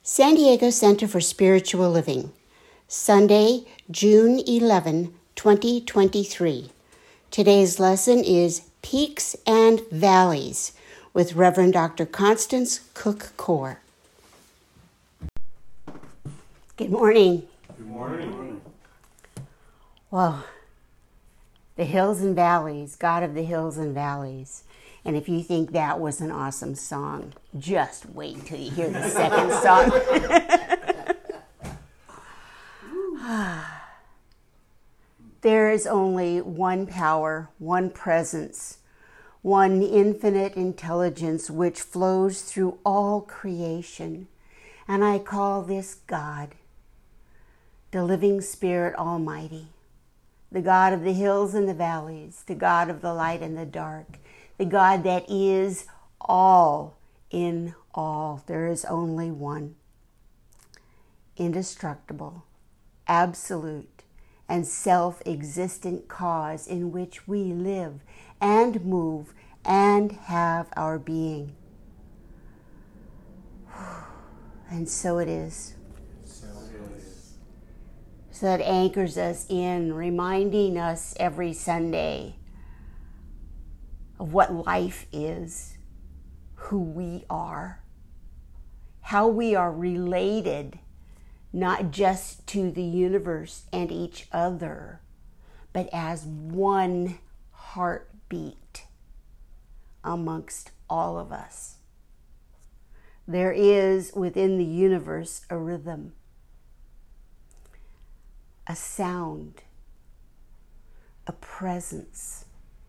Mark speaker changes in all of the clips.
Speaker 1: San Diego Center for Spiritual Living, Sunday, June 11, 2023. Today's lesson is Peaks and Valleys with Reverend Dr. Constance Cook-Core. Good morning.
Speaker 2: Good morning.
Speaker 1: Well, the hills and valleys, God of the hills and valleys. And if you think that was an awesome song, just wait till you hear the second song. There is only one power, one presence, one infinite intelligence which flows through all creation. And I call this God, the living Spirit Almighty, the God of the hills and the valleys, the God of the light and the dark, the God that is all in all. There is only one. Indestructible, absolute, and self-existent cause in which we live and move and have our being. And so it is. So it anchors us in, reminding us every Sunday of what life is, who we are, how we are related, not just to the universe and each other, but as one heartbeat amongst all of us. There is within the universe a rhythm, a sound, a presence.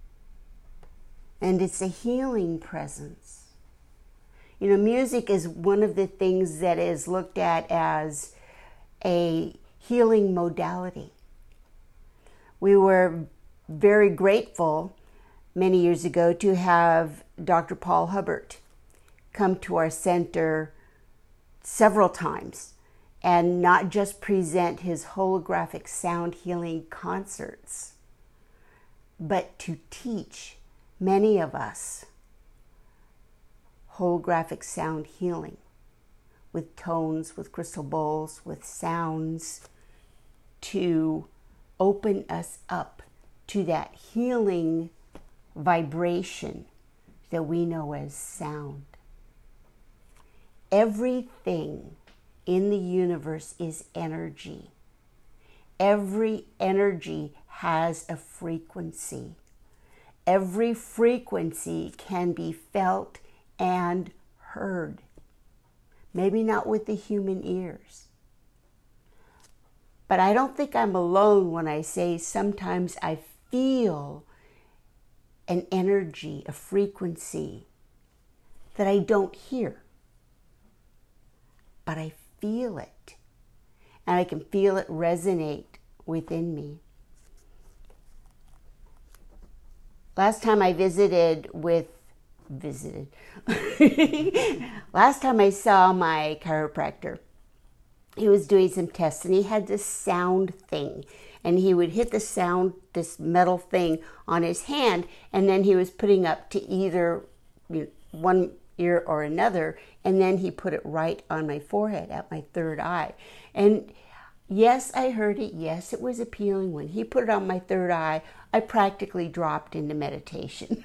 Speaker 1: And it's a healing presence. You know, music is one of the things that is looked at as a healing modality. We were very grateful many years ago to have Dr. Paul Hubbard come to our center several times and not just present his holographic sound healing concerts, but to teach many of us holographic sound healing with tones, with crystal bowls, with sounds, to open us up to that healing vibration that we know as sound. Everything in the universe is energy. Every energy has a frequency. Every frequency can be felt and heard. Maybe not with the human ears. But I don't think I'm alone when I say sometimes I feel an energy, a frequency that I don't hear. But I feel it. And I can feel it resonate within me. Last time I last time I saw my chiropractor, he was doing some tests and he had this sound thing. And he would hit this metal thing on his hand, and then he was putting up to either one ear or another, and then he put it right on my forehead at my third eye. And yes, I heard it. Yes, it was appealing. When he put it on my third eye, I practically dropped into meditation.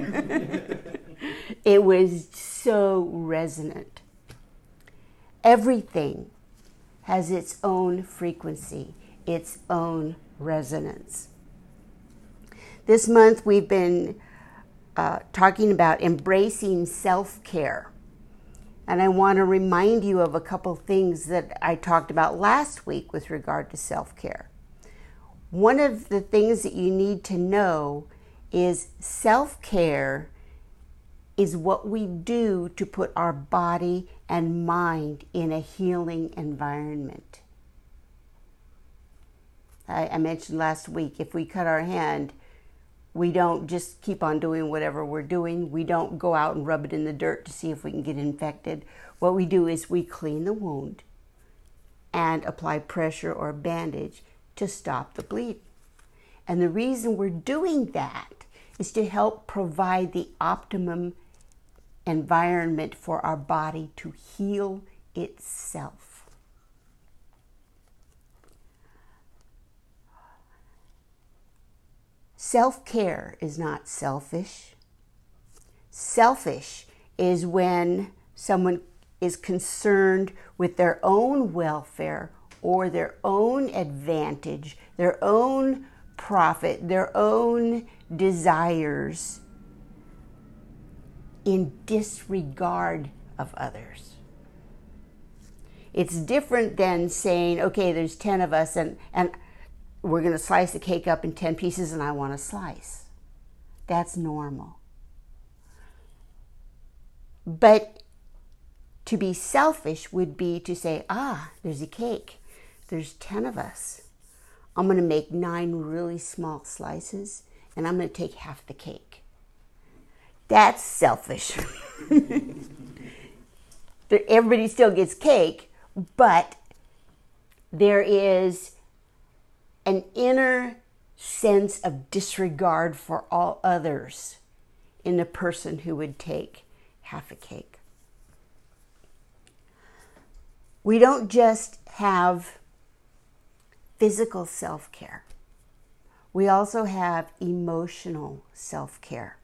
Speaker 1: It was so resonant. Everything has its own frequency, its own resonance. This month we've been talking about embracing self-care. And I want to remind you of a couple things that I talked about last week with regard to self-care. One of the things that you need to know is self-care is what we do to put our body and mind in a healing environment. I mentioned last week, if we cut our hand, we don't just keep on doing whatever we're doing. We don't go out and rub it in the dirt to see if we can get infected. What we do is we clean the wound and apply pressure or bandage to stop the bleeding. And the reason we're doing that is to help provide the optimum environment for our body to heal itself. Self-care is not selfish. Selfish is when someone is concerned with their own welfare or their own advantage, their own profit, their own desires in disregard of others. It's different than saying, okay, there's 10 of us and we're going to slice the cake up in 10 pieces and I want a slice. That's normal. But to be selfish would be to say, there's a cake. There's 10 of us. I'm going to make 9 really small slices and I'm going to take half the cake. That's selfish. Everybody still gets cake, but there is an inner sense of disregard for all others in the person who would take half a cake. We don't just have physical self-care. We also have emotional self-care.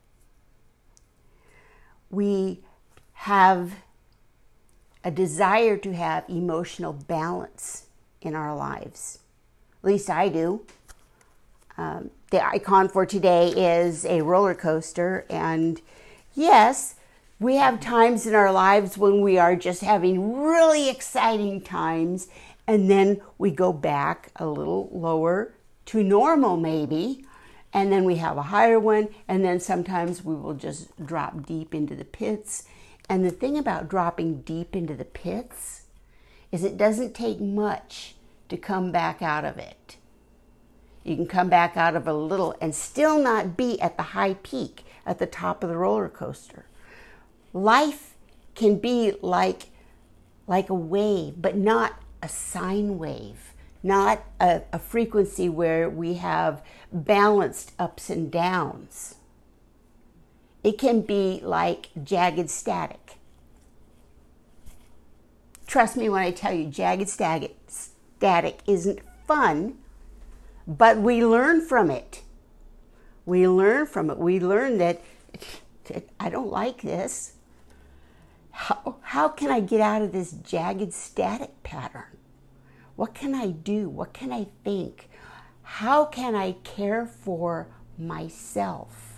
Speaker 1: We have a desire to have emotional balance in our lives. At least I do. The icon for today is a roller coaster. And yes, we have times in our lives when we are just having really exciting times. And then we go back a little lower to normal maybe. And then we have a higher one. And then sometimes we will just drop deep into the pits. And the thing about dropping deep into the pits is it doesn't take much to come back out of it. You can come back out of a little and still not be at the high peak at the top of the roller coaster. Life can be like a wave, but not a sine wave, not a frequency where we have balanced ups and downs. It can be like jagged static. Trust me when I tell you, jagged static isn't fun, but we learn from it. We learn from it. We learn that I don't like this. How can I get out of this jagged static pattern? What can I do? What can I think? How can I care for myself?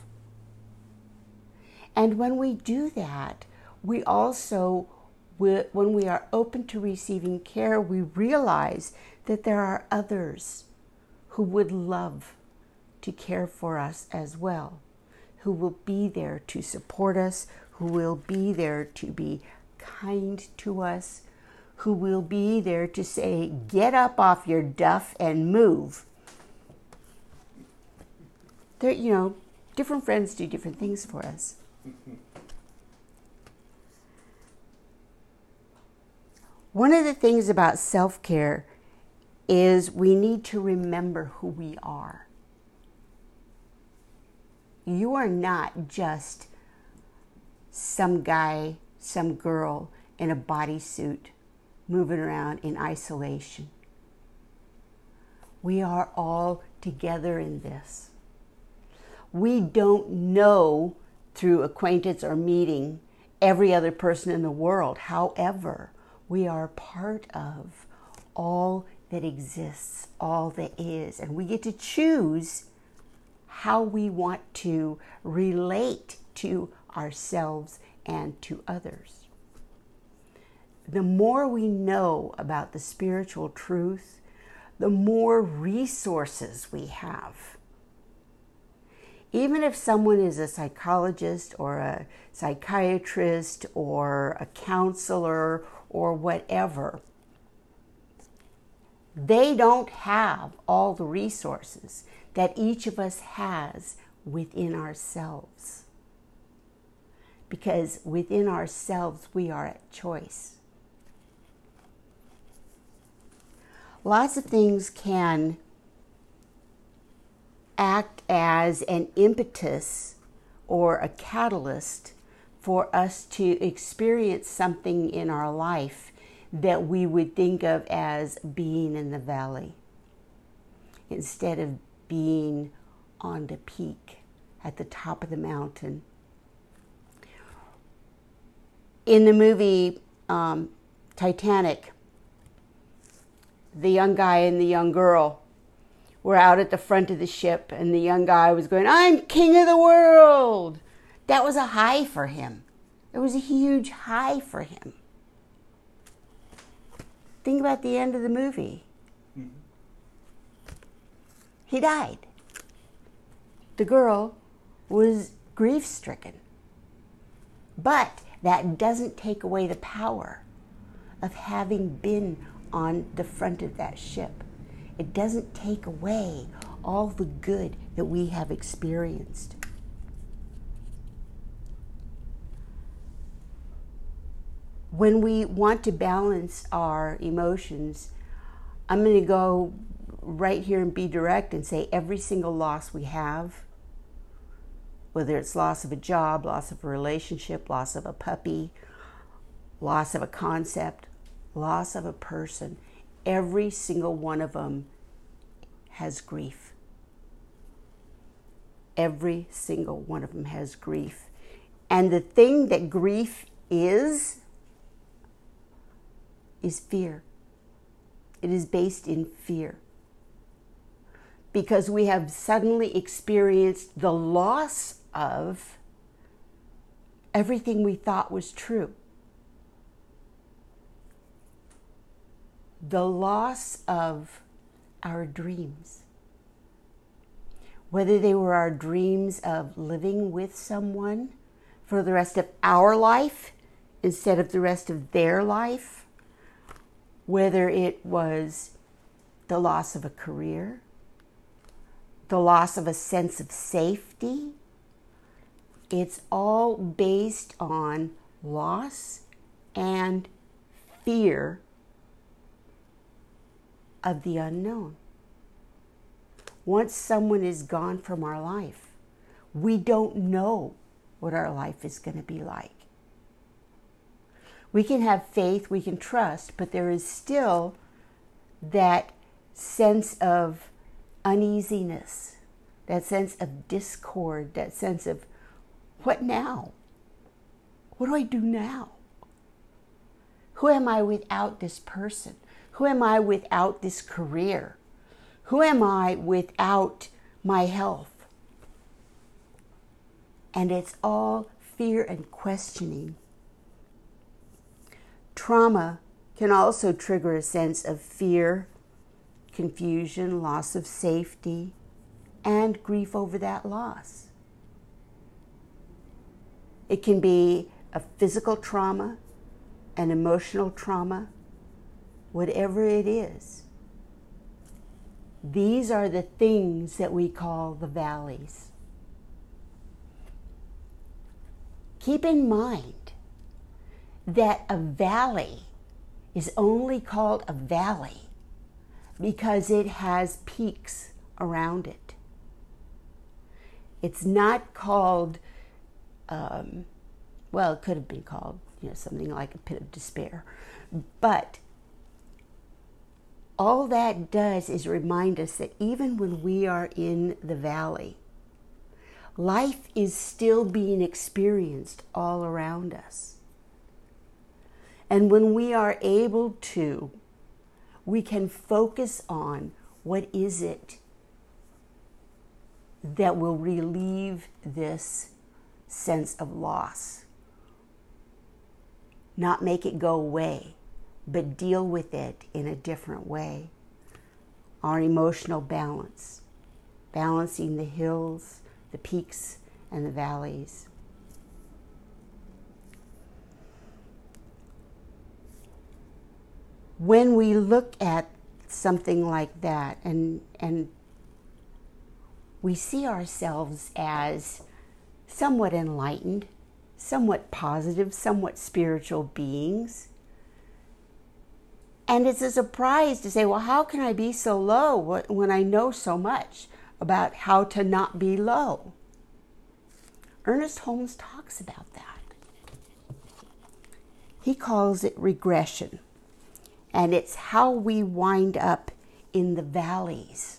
Speaker 1: And when we do that, we also, when we are open to receiving care, we realize that there are others who would love to care for us as well, who will be there to support us, who will be there to be kind to us, who will be there to say, get up off your duff and move. There, different friends do different things for us. One of the things about self-care is we need to remember who we are. You are not just some guy, some girl in a bodysuit moving around in isolation. We are all together in this. We don't know through acquaintance or meeting every other person in the world. However, we are part of all that exists, all that is, and we get to choose how we want to relate to ourselves and to others. The more we know about the spiritual truth, the more resources we have. Even if someone is a psychologist or a psychiatrist or a counselor or whatever, they don't have all the resources that each of us has within ourselves. Because within ourselves, we are at choice. Lots of things can act as an impetus or a catalyst for us to experience something in our life that we would think of as being in the valley instead of being on the peak at the top of the mountain. In the movie Titanic, the young guy and the young girl were out at the front of the ship, and the young guy was going, "I'm king of the world." That was a high for him. It was a huge high for him. Think about the end of the movie. Mm-hmm. He died. The girl was grief-stricken. But that doesn't take away the power of having been on the front of that ship. It doesn't take away all the good that we have experienced. When we want to balance our emotions, I'm going to go right here and be direct and say every single loss we have, whether it's loss of a job, loss of a relationship, loss of a puppy, loss of a concept, loss of a person, every single one of them has grief. Every single one of them has grief. And the thing that grief is fear. It is based in fear. Because we have suddenly experienced the loss of everything we thought was true. The loss of our dreams. Whether they were our dreams of living with someone for the rest of our life instead of the rest of their life. Whether it was the loss of a career, the loss of a sense of safety. It's all based on loss and fear of the unknown. Once someone is gone from our life, we don't know what our life is going to be like. We can have faith, we can trust, but there is still that sense of uneasiness, that sense of discord, that sense of, what now? What do I do now? Who am I without this person? Who am I without this career? Who am I without my health? And it's all fear and questioning. Trauma can also trigger a sense of fear, confusion, loss of safety, and grief over that loss. It can be a physical trauma, an emotional trauma, whatever it is. These are the things that we call the valleys. Keep in mind that a valley is only called a valley because it has peaks around it. It's not called, well, it could have been called, something like a pit of despair. But all that does is remind us that even when we are in the valley, life is still being experienced all around us. And when we are able to, we can focus on what is it that will relieve this sense of loss. Not make it go away, but deal with it in a different way. Our emotional balance, balancing the hills, the peaks, and the valleys. When we look at something like that and we see ourselves as somewhat enlightened, somewhat positive, somewhat spiritual beings, and it's a surprise to say, well, how can I be so low when I know so much about how to not be low? Ernest Holmes talks about that. He calls it regression. and it's how we wind up in the valleys.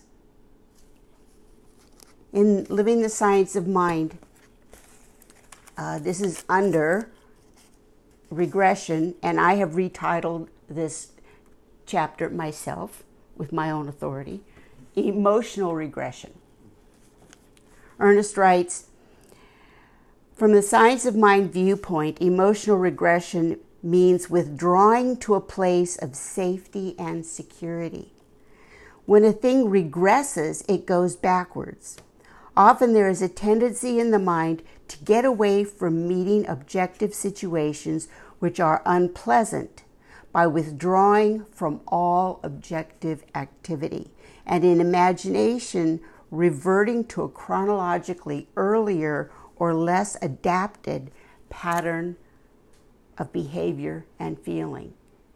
Speaker 1: In Living the Science of Mind, this is under regression, and I have retitled this chapter myself with my own authority, Emotional Regression. Ernest writes, from the Science of Mind viewpoint, emotional regression means withdrawing to a place of safety and security. When a thing regresses, it goes backwards. Often there is a tendency in the mind to get away from meeting objective situations which are unpleasant by withdrawing from all objective activity, and in imagination reverting to a chronologically earlier or less adapted pattern of behavior and feeling.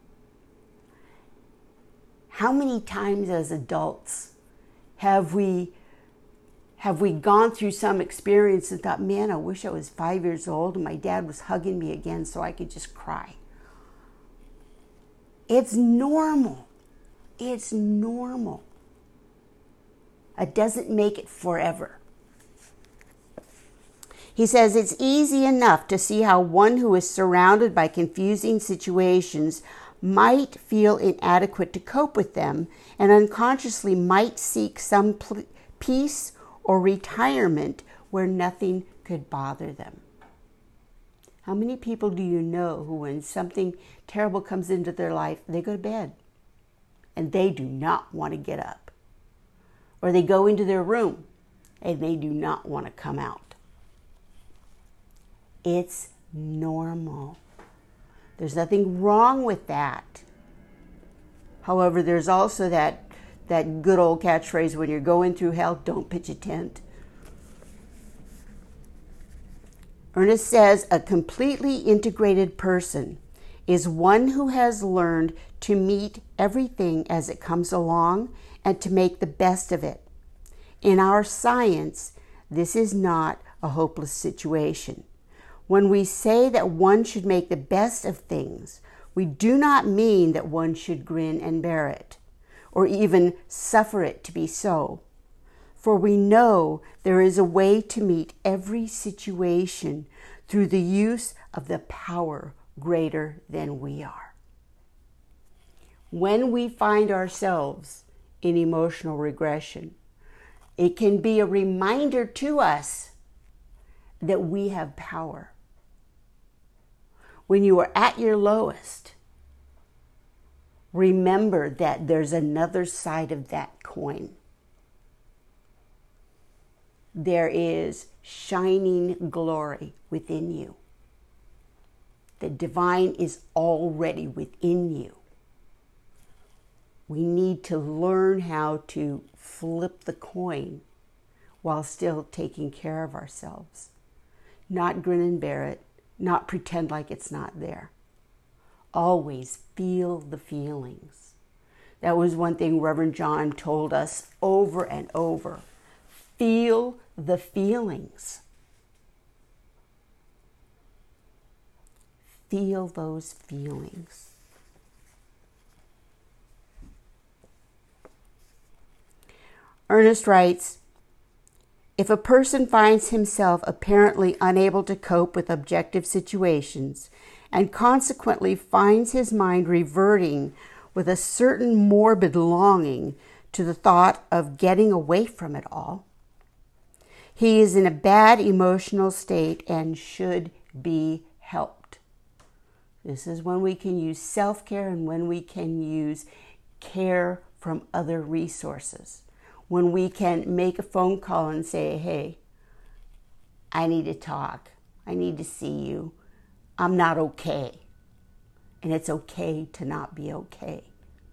Speaker 1: How many times as adults have we gone through some experience and thought, man, I wish I was 5 years old and my dad was hugging me again so I could just cry? It's normal. It's normal. It doesn't make it forever. He says it's easy enough to see how one who is surrounded by confusing situations might feel inadequate to cope with them and unconsciously might seek some peace or retirement where nothing could bother them. How many people do you know who, when something terrible comes into their life, they go to bed and they do not want to get up? Or they go into their room and they do not want to come out. It's normal. There's nothing wrong with that. However, there's also that good old catchphrase, when you're going through hell, don't pitch a tent. Ernest says a completely integrated person is one who has learned to meet everything as it comes along and to make the best of it. In our science, this is not a hopeless situation. When we say that one should make the best of things, we do not mean that one should grin and bear it, or even suffer it to be so. For we know there is a way to meet every situation through the use of the power greater than we are. When we find ourselves in emotional regression, it can be a reminder to us that we have power. When you are at your lowest, remember that there's another side of that coin. There is shining glory within you. The divine is already within you. We need to learn how to flip the coin while still taking care of ourselves. Not grin and bear it, not pretend like it's not there. Always feel the feelings. That was one thing Reverend John told us over and over. Feel the feelings. Feel those feelings. Ernest writes, if a person finds himself apparently unable to cope with objective situations and consequently finds his mind reverting with a certain morbid longing to the thought of getting away from it all, he is in a bad emotional state and should be helped. This is when we can use self-care and when we can use care from other resources. When we can make a phone call and say, hey, I need to talk. I need to see you. I'm not okay. And it's okay to not be okay.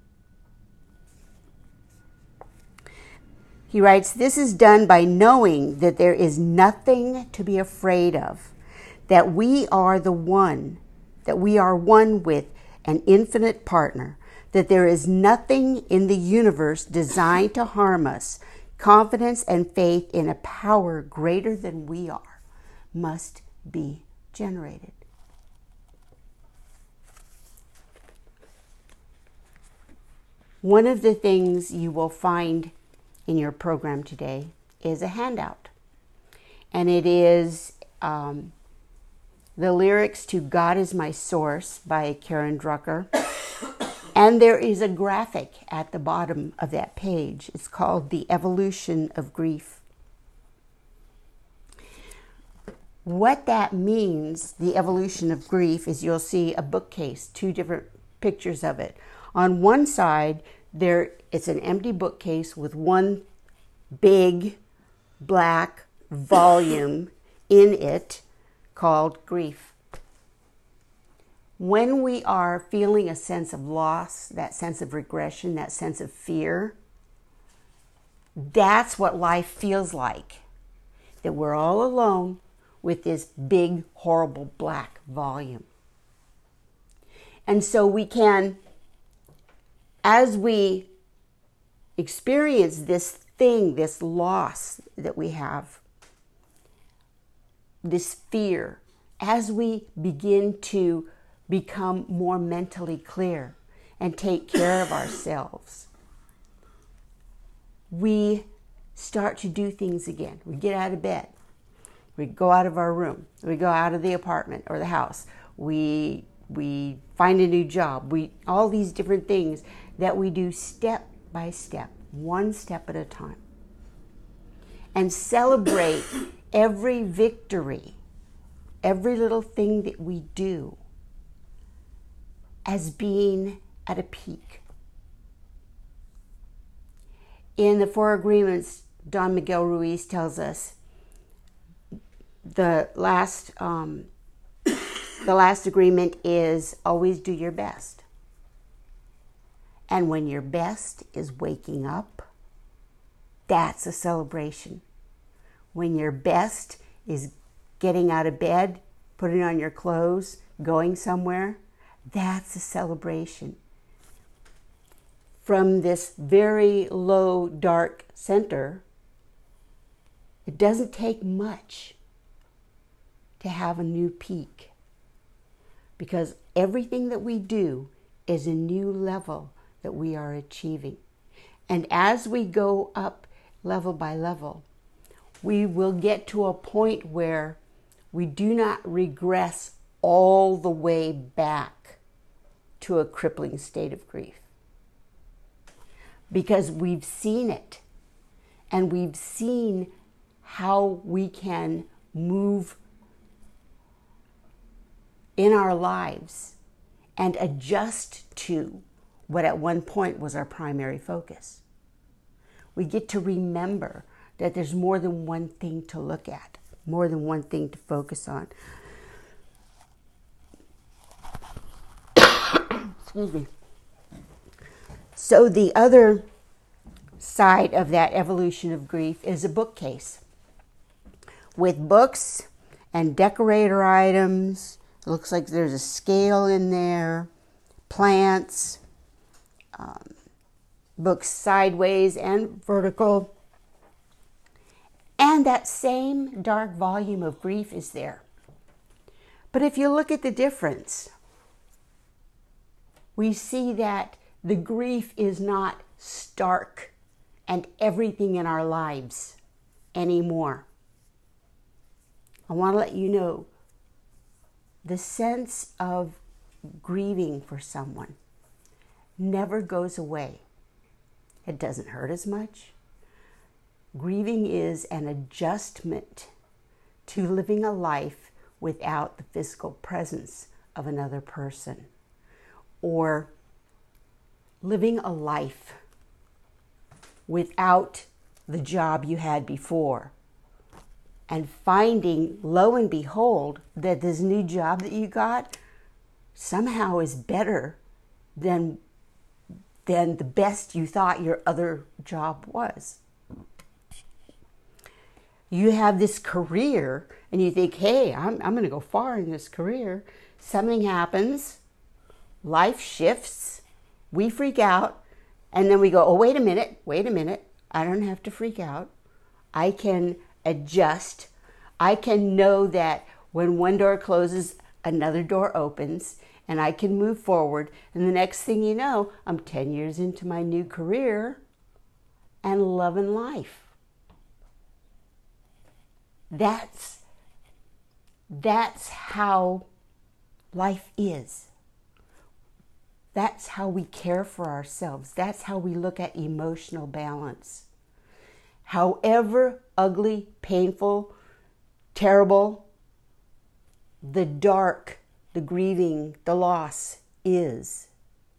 Speaker 1: He writes, this is done by knowing that there is nothing to be afraid of, that we are one with an infinite partner, that there is nothing in the universe designed to harm us. Confidence and faith in a power greater than we are must be generated. One of the things you will find in your program today is a handout. And it is the lyrics to God is My Source by Karen Drucker. And there is a graphic at the bottom of that page. It's called The Evolution of Grief. What that means, the evolution of grief, is you'll see a bookcase, two different pictures of it. On one side, it's an empty bookcase with one big black volume in it called grief. When we are feeling a sense of loss, that sense of regression, that sense of fear, that's what life feels like. That we're all alone with this big, horrible black volume. And so we can, as we experience this thing, this loss that we have, this fear, as we begin to become more mentally clear and take care of ourselves, we start to do things again. We get out of bed. We go out of our room. We go out of the apartment or the house. We find a new job. All these different things that we do step by step, one step at a time. And celebrate every victory, every little thing that we do as being at a peak. In the Four Agreements, Don Miguel Ruiz tells us the last agreement is always do your best. And when your best is waking up, that's a celebration. When your best is getting out of bed, putting on your clothes, going somewhere, that's a celebration. From this very low, dark center, it doesn't take much to have a new peak, because everything that we do is a new level that we are achieving. And as we go up level by level, we will get to a point where we do not regress all the way back to a crippling state of grief, because we've seen it, and we've seen how we can move in our lives and adjust to what at one point was our primary focus. We get to remember that there's more than one thing to look at, more than one thing to focus on. Excuse me. So the other side of that evolution of grief is a bookcase with books and decorator items. It looks like there's a scale in there, plants, books sideways and vertical. And that same dark volume of grief is there. But if you look at the difference, we see that the grief is not stark and everything in our lives anymore. I want to let you know the sense of grieving for someone never goes away. It doesn't hurt as much. Grieving is an adjustment to living a life without the physical presence of another person, or living a life without the job you had before, and finding, lo and behold, that this new job that you got somehow is better than the best you thought your other job was. You have this career and you think, hey, I'm going to go far in this career. Something happens, life shifts, we freak out, and then we go, oh, wait a minute, I don't have to freak out. I can adjust. I can know that when one door closes, another door opens, and I can move forward. And the next thing you know, I'm 10 years into my new career and loving life. That's how life is. That's how we care for ourselves. That's how we look at emotional balance. However ugly, painful, terrible, the dark, the grieving, the loss is,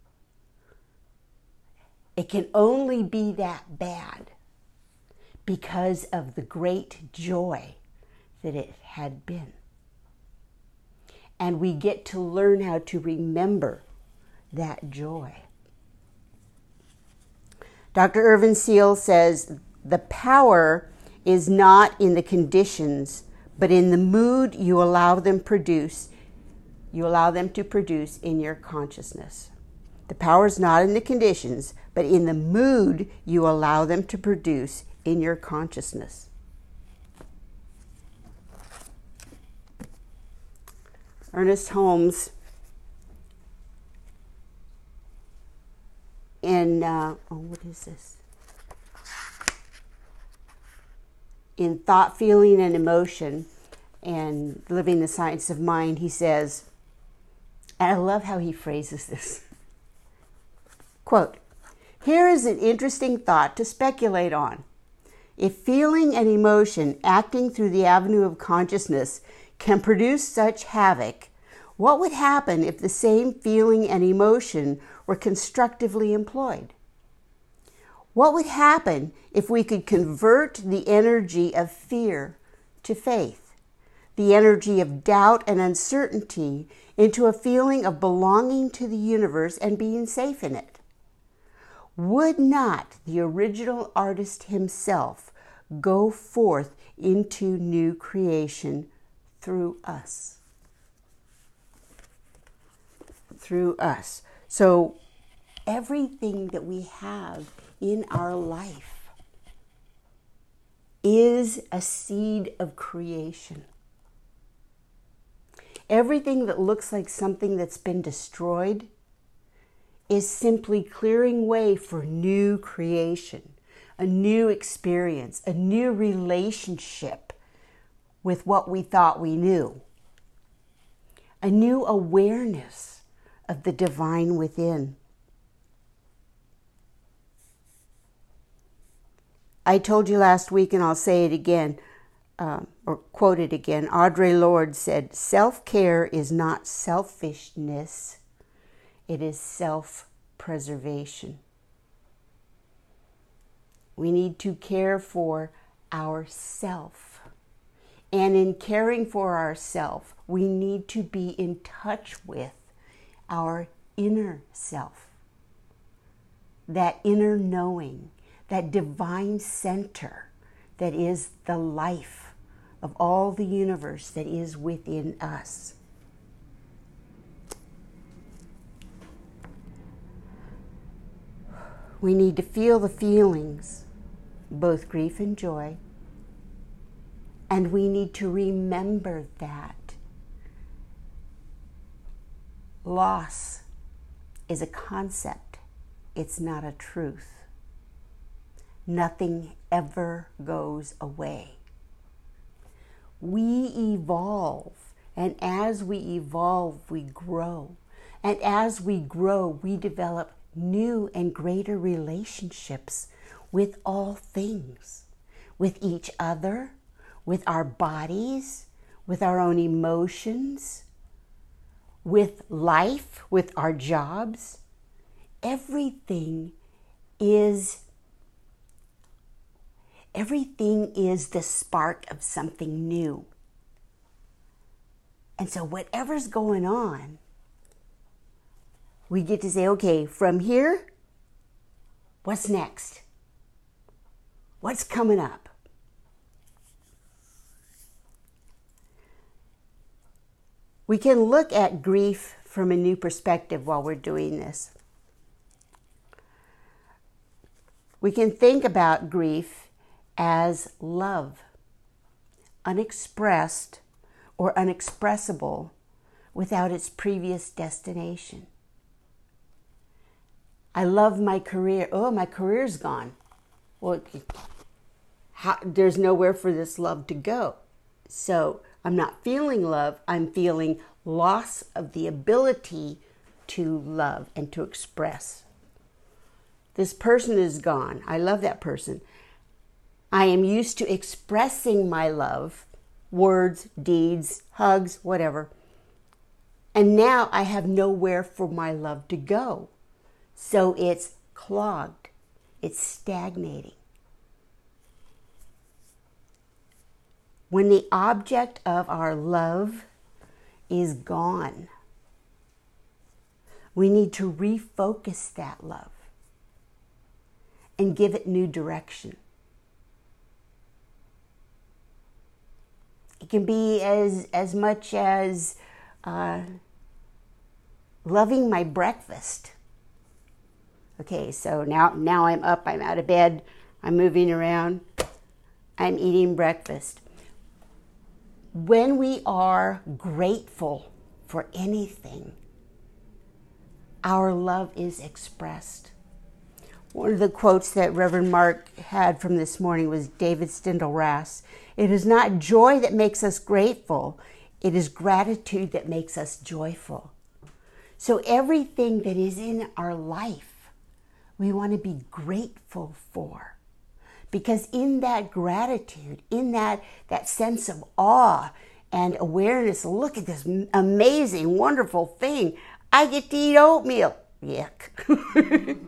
Speaker 1: it can only be that bad because of the great joy that it had been. And we get to learn how to remember that joy. Dr. Irvin Seal says, the power is not in the conditions, but in the mood you allow them to produce in your consciousness. The power is not in the conditions, but in the mood you allow them to produce in your consciousness. Ernest Holmes in what is this? In Thought, Feeling, and Emotion and Living the Science of Mind, he says, and I love how he phrases this, quote, "Here is an interesting thought to speculate on. If feeling and emotion acting through the avenue of consciousness can produce such havoc, what would happen if the same feeling and emotion were constructively employed? What would happen if we could convert the energy of fear to faith, the energy of doubt and uncertainty into a feeling of belonging to the universe and being safe in it? Would not the original artist himself go forth into new creation through us?" Through us. So everything that we have in our life is a seed of creation. Everything that looks like something that's been destroyed is simply clearing way for new creation, a new experience, a new relationship with what we thought we knew, a new awareness of the divine within. I told you last week, and I'll say it again, or quote it again. Audre Lorde said, "Self-care is not selfishness, it is self-preservation." We need to care for ourself. And in caring for ourself, we need to be in touch with our inner self, that inner knowing, that divine center that is the life of all the universe that is within us. We need to feel the feelings, both grief and joy, and we need to remember that loss is a concept, it's not a truth. Nothing ever goes away. We evolve, and as we evolve, we grow. And as we grow, we develop new and greater relationships with all things, with each other, with our bodies, with our own emotions, with life, with our jobs. Everything is the spark of something new. And so whatever's going on, we get to say, okay, from here, what's next? What's coming up? We can look at grief from a new perspective while we're doing this. We can think about grief as love, unexpressed or unexpressible, without its previous destination. I love my career. Oh, my career's gone. Well, there's nowhere for this love to go. So I'm not feeling love. I'm feeling loss of the ability to love and to express. This person is gone. I love that person. I am used to expressing my love, words, deeds, hugs, whatever. And now I have nowhere for my love to go. So it's clogged. It's stagnating. When the object of our love is gone, we need to refocus that love and give it new direction. It can be as much as loving my breakfast. Okay, so now I'm up, I'm out of bed, I'm moving around, I'm eating breakfast. When we are grateful for anything, our love is expressed. One of the quotes that Reverend Mark had from this morning was David Stindl-Ras. It is not joy that makes us grateful, it is gratitude that makes us joyful. So everything that is in our life, we want to be grateful for. Because in that gratitude, in that sense of awe and awareness, look at this amazing, wonderful thing. I get to eat oatmeal. Yuck.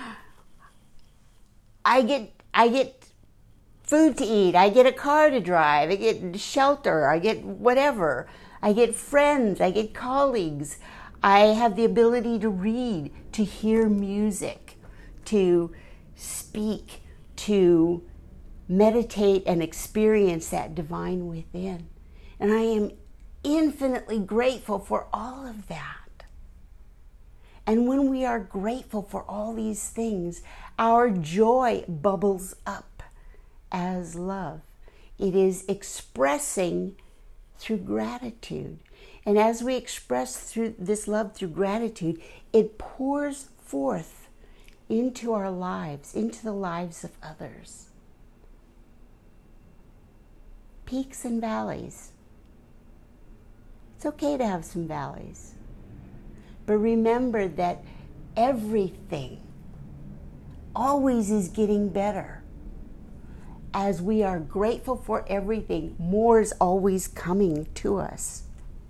Speaker 1: I get food to eat. I get a car to drive. I get shelter. I get whatever. I get friends. I get colleagues. I have the ability to read, to hear music, to speak, to meditate and experience that divine within. And I am infinitely grateful for all of that. And when we are grateful for all these things, our joy bubbles up as love. It is expressing through gratitude. And as we express through this love through gratitude, it pours forth into our lives, into the lives of others. Peaks and valleys. It's okay to have some valleys. But remember that everything always is getting better. As we are grateful for everything, more is always coming to us.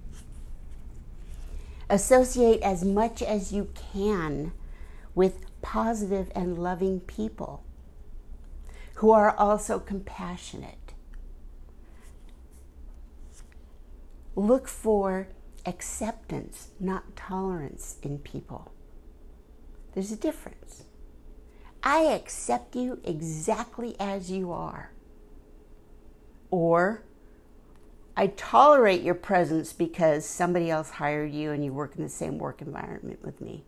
Speaker 1: Associate as much as you can with positive and loving people who are also compassionate. Look for acceptance, not tolerance in people. There's a difference. I accept you exactly as you are. Or I tolerate your presence because somebody else hired you and you work in the same work environment with me.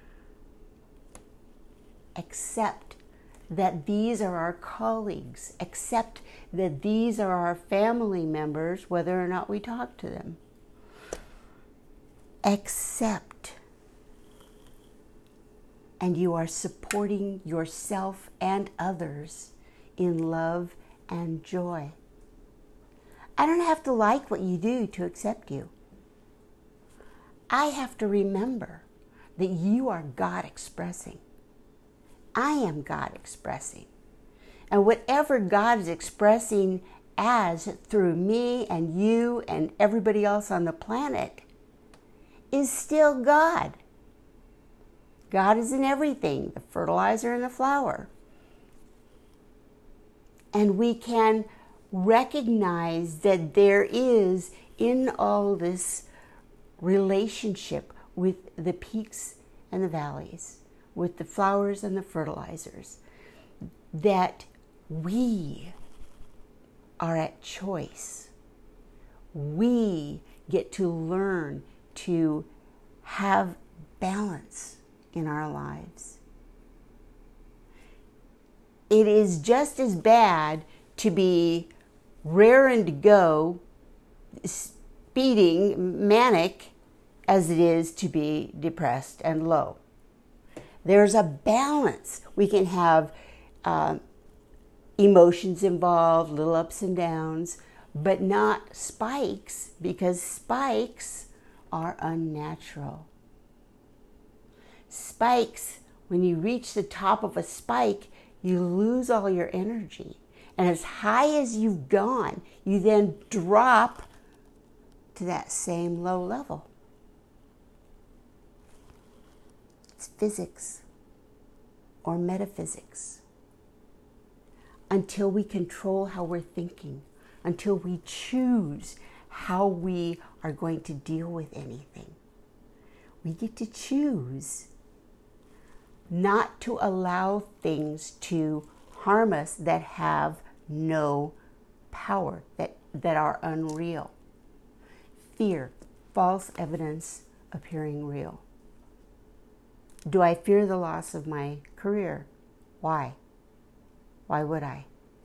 Speaker 1: Accept that these are our colleagues. Accept that these are our family members, whether or not we talk to them. Accept. And you are supporting yourself and others in love and joy. I don't have to like what you do to accept you. I have to remember that you are God expressing. I am God expressing. And whatever God is expressing as through me and you and everybody else on the planet is still God. God is in everything, the fertilizer and the flower. And we can recognize that there is in all this relationship with the peaks and the valleys, with the flowers and the fertilizers, that we are at choice. We get to learn to have balance in our lives. It is just as bad to be raring to go, speeding, manic, as it is to be depressed and low. There's a balance. We can have emotions involved, little ups and downs, but not spikes, because spikes are unnatural. Spikes, when you reach the top of a spike, you lose all your energy. And as high as you've gone, you then drop to that same low level. It's physics or metaphysics. Until we control how we're thinking, until we choose how we are going to deal with anything, we get to choose not to allow things to harm us that have no power, that are unreal. Fear, false evidence appearing real. Do I fear the loss of my career? Why? Why would I?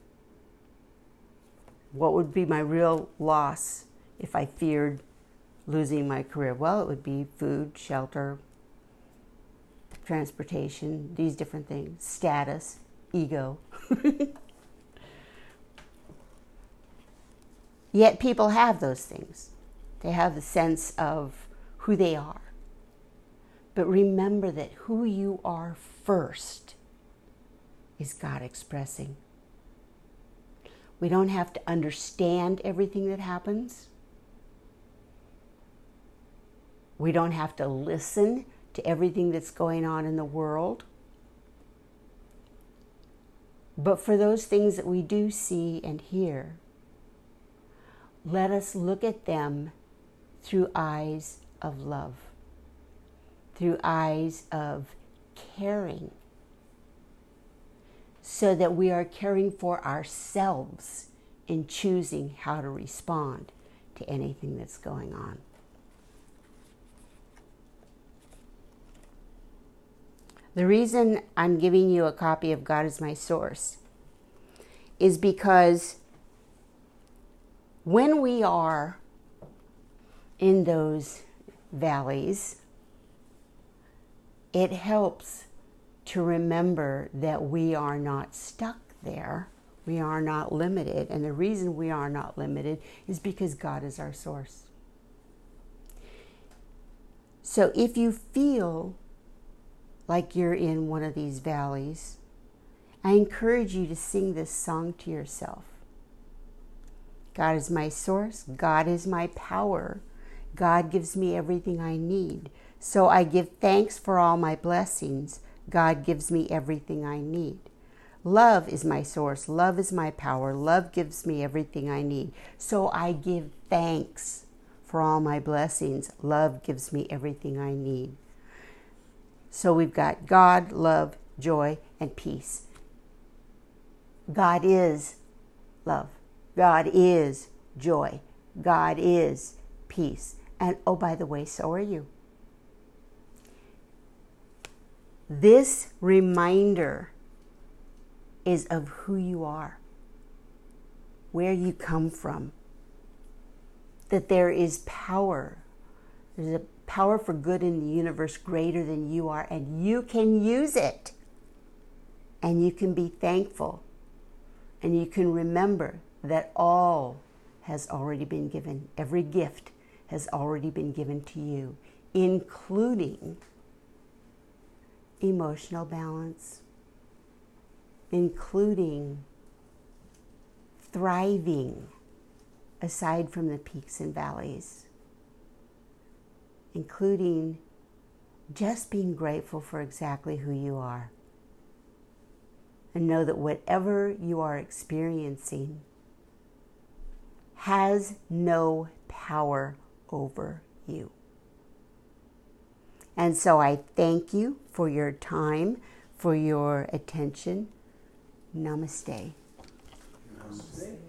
Speaker 1: What would be my real loss if I feared losing my career? Well, it would be food, shelter, transportation, these different things, status, ego. Yet people have those things. They have the sense of who they are. But remember that who you are first is God expressing. We don't have to understand everything that happens. We don't have to listen to everything that's going on in the world. But for those things that we do see and hear, let us look at them through eyes of love, through eyes of caring, so that we are caring for ourselves in choosing how to respond to anything that's going on. The reason I'm giving you a copy of God is My Source is because when we are in those valleys, it helps to remember that we are not stuck there. We are not limited. And the reason we are not limited is because God is our source. So if you feel like you're in one of these valleys, I encourage you to sing this song to yourself. God is my source. God is my power. God gives me everything I need. So I give thanks for all my blessings. God gives me everything I need. Love is my source. Love is my power. Love gives me everything I need. So I give thanks for all my blessings. Love gives me everything I need. So we've got God, love, joy, and peace. God is love. God is joy. God is peace. And oh, by the way, so are you. This reminder is of who you are, where you come from, that there is power. There's a power for good in the universe greater than you are, and you can use it. And you can be thankful. And you can remember that all has already been given. Every gift has already been given to you, including emotional balance, including thriving aside from the peaks and valleys, including just being grateful for exactly who you are. And know that whatever you are experiencing has no power over you. And so I thank you for your time, for your attention. Namaste.
Speaker 2: Namaste.